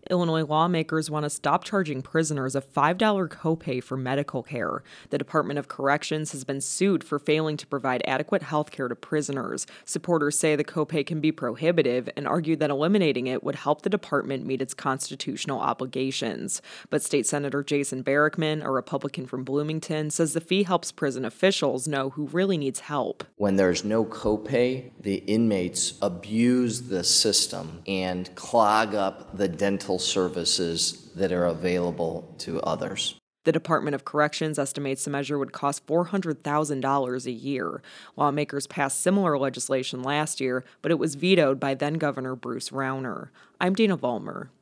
Illinois lawmakers want to stop charging prisoners a $5 copay for medical care. The Department of Corrections has been sued for failing to provide adequate health care to prisoners. Supporters say the copay can be prohibitive and argue that eliminating it would help the department meet its constitutional obligations. But State Senator Jason Barackman, a Republican from Bloomington, says the fee helps prison officials know who really needs help. When there's no copay, the inmates abuse the system and clog up the dental services that are available to others. The Department of Corrections estimates the measure would cost $400,000 a year. Lawmakers passed similar legislation last year, but it was vetoed by then-Governor Bruce Rauner. I'm Dana Vollmer.